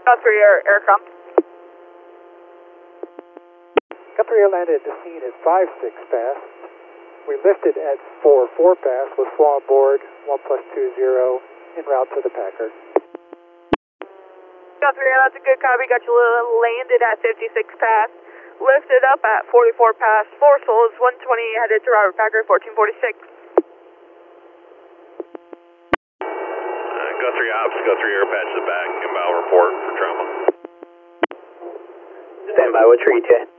3 aircom. Guthrie landed at the scene at 5-6 past. We lifted at 4-4 past with flown aboard 1+20 en route to the Packard. Guthrie, that's a good copy. Got you landed at 56 past. Lifted up at 44 past. 4 souls, 120 headed to Robert Packard, 1446. Guthrie Ops, Guthrie Air, patch the back, inbound report for trauma. Stand by, we'll treat you.